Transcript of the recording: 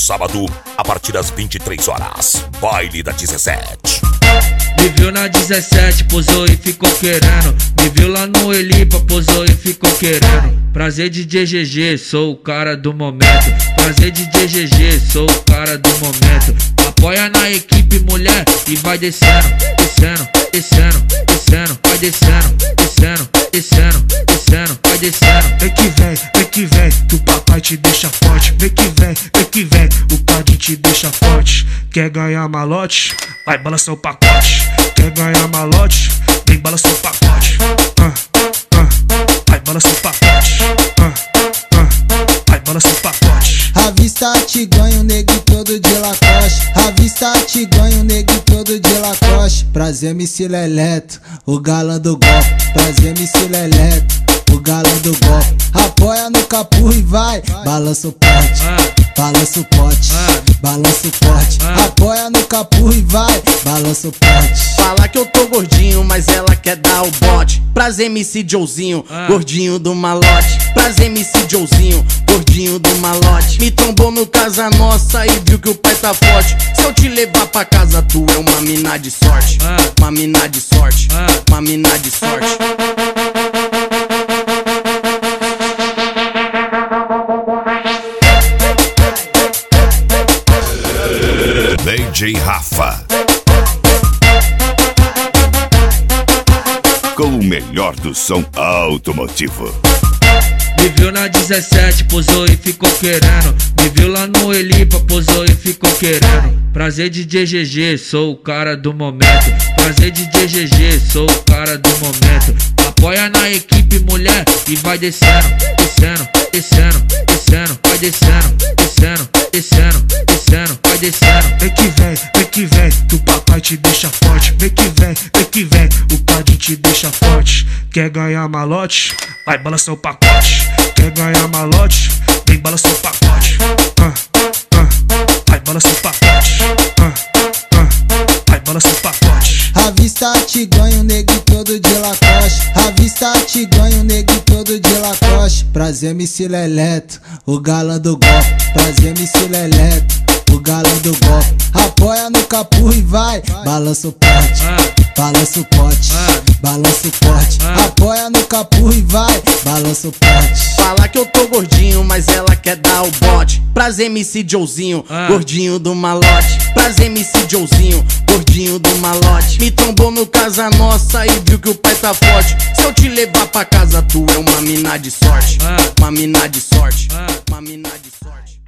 sábado, a partir das 23 horas. Baile da 17. Me viu na 17, posou e ficou querendo. Me viu lá no Elipa, posou e ficou querendo. Prazer DJ GG, sou o cara do momento. Prazer DJ GG, sou o cara do momento. Apoia na equipe, mulher, e vai descendo, descendo, descendo, descendo. Vai descendo, descendo, descendo, descendo. Vai descendo. Vem que vem, que o papai te deixa forte. Vem que vem, o pai te deixa forte. Quer ganhar malote? Vai balançar o pacote. Quer ganhar malote? Vem balançar o pacote. Vai balançar o pacote. Vai balançar o pacote. Avista te ganho, nego todo de Lacoste. Avista te ganho, nego todo de Lacoste. Prazer MC Leleto, o galã do golpe. Prazer MC Leleto, o galã do golpe. Apoia no capuz e vai, balança o pote, balança o pote, balança o pote. Apoia no capuz e vai, balança o pote. Fala que eu tô gordinho, mas ela quer dar o bote. Prazer MC Joezinho, gordinho do malote. Prazer MC Joezinho, gordinho do malote. Me trombou no casa nossa e viu que o pai tá forte. Se eu te levar pra casa tu é uma mina de sorte. Uma mina de sorte, uma mina de sorte. DJ Rafa, com o melhor do som automotivo. Me viu na 17, posou e ficou querendo. Me viu lá no Elipa, posou e ficou querendo. Prazer DJ GG, sou o cara do momento. Prazer DJ GG, sou o cara do momento. Apoia na equipe, mulher, e vai descendo, descendo, descendo, descendo. Vai descendo, descendo, descendo, descendo. Vai descendo. Vem que vem, que o papai te deixa forte. Vem que vem, o pai te deixa forte. Quer ganhar malote? Vai balançar o pacote. Quer ganhar malote? Vem balançar o pacote. Vai balançar o pacote. Vai balançar o pacote. Avista te ganho, nego todo de Lacoste. Avista te ganho, nego todo de Lacoste. Prazer MC Leleto, o galã do golpe. Prazer MC Leleto, o galã do golpe. Apoia no capuz e vai, balança o pote, balança o pote, balança o pote. Apoia no capuz e vai, balança o pote. Fala que eu tô gordinho, mas ela quer dar o bote. Prazer MC Joezinho, gordinho do malote. Prazer MC Joezinho, gordinho do malote. Me trombou no casa nossa e viu que o pai tá forte. Se eu te levar pra casa tu é uma mina de sorte. Uma mina de sorte, uma mina de sorte.